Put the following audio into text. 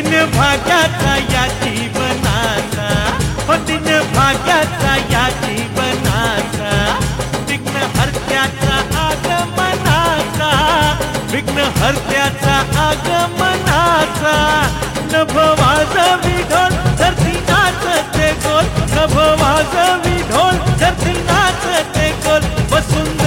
दिन भाग्याचा या जीवनाचा, हो दिन भाग्याचा या जीवनाचा, विघ्न हरत्याचा आगमनाचा, विघ्न हरत्याचा आगमनाचा, नभ वाजवी ढोल धरती नाचते गोल, नभ वाजवी ढोल धरती नाचते गोल, वसुंधरा